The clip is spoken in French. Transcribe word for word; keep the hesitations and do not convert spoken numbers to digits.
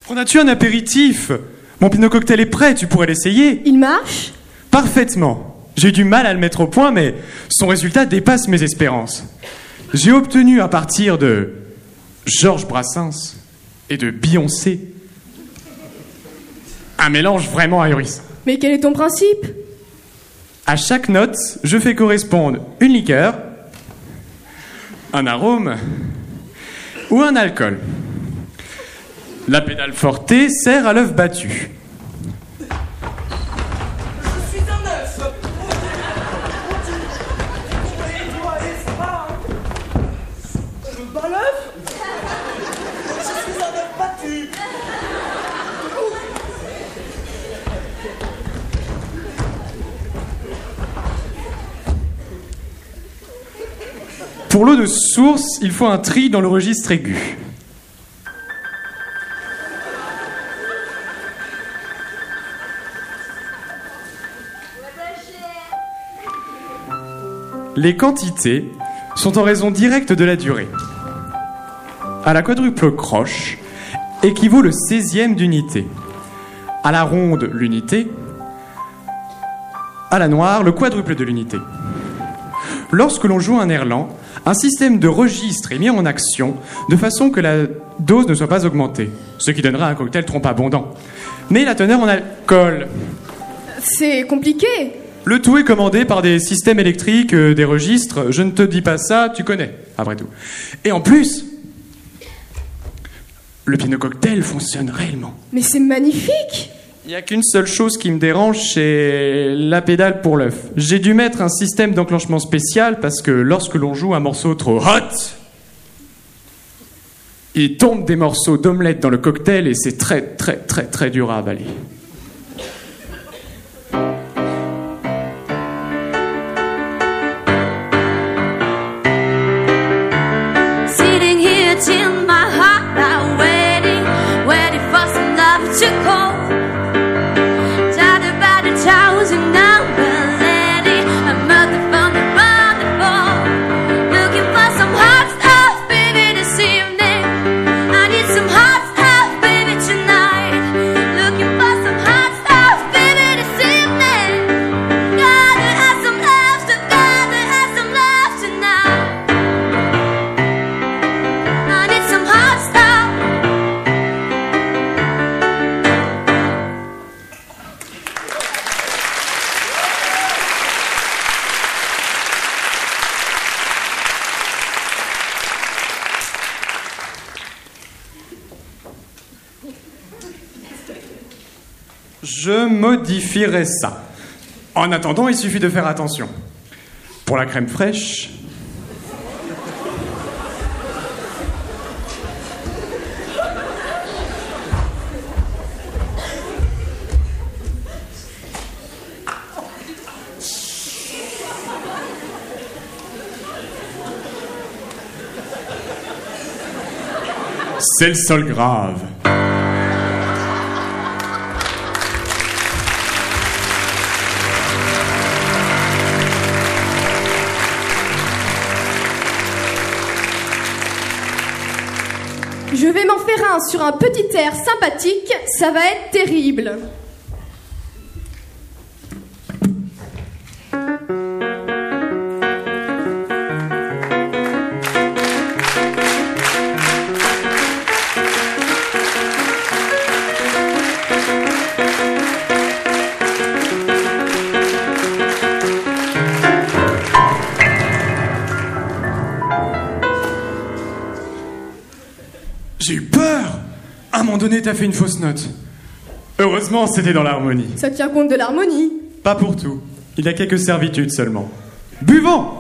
On a-tu un apéritif? Mon Pinot Cocktail est prêt, tu pourrais l'essayer. Il marche? Parfaitement. J'ai eu du mal à le mettre au point, mais son résultat dépasse mes espérances. J'ai obtenu à partir de Georges Brassens et de Beyoncé un mélange vraiment ahurissant. Mais quel est ton principe? À chaque note, je fais correspondre une liqueur, un arôme ou un alcool. La pédale forte sert à l'œuf battu. Je suis un œuf. Je bats l'œuf. Je suis un œuf battu. Pour l'eau de source, il faut un tri dans le registre aigu. Les quantités sont en raison directe de la durée. À la quadruple croche équivaut le seizième d'unité. À la ronde, l'unité. À la noire, le quadruple de l'unité. Lorsque l'on joue un air lent, un système de registre est mis en action de façon que la dose ne soit pas augmentée, ce qui donnera un cocktail trop abondant. Mais la teneur en alcool. C'est compliqué. Le tout est commandé par des systèmes électriques, euh, des registres. Je ne te dis pas ça, tu connais, après tout. Et en plus, le Pinot Cocktail fonctionne réellement. Mais c'est magnifique. Il n'y a qu'une seule chose qui me dérange, c'est la pédale pour l'œuf. J'ai dû mettre un système d'enclenchement spécial parce que lorsque l'on joue un morceau trop hot, il tombe des morceaux d'omelette dans le cocktail et c'est très très très très dur à avaler. Sitting here till my heart out waiting, waiting for some love to call. Tired about a thousand number lady, a mother from the wonderful. Looking for some hot stuff, baby, this evening. I need some hot stuff, baby, tonight. Looking for some hot stuff, baby, this evening. Gotta have some love, so gotta have some love tonight. I need some hot stuff. Je modifierai ça. En attendant, il suffit de faire attention. Pour la crème fraîche, c'est le sol grave. Je vais m'en faire un sur un petit air sympathique, ça va être terrible. J'ai eu peur. À un moment donné, t'as fait une fausse note. Heureusement, c'était dans l'harmonie. Ça tient compte de l'harmonie. Pas pour tout. Il y a quelques servitudes seulement. Buvons!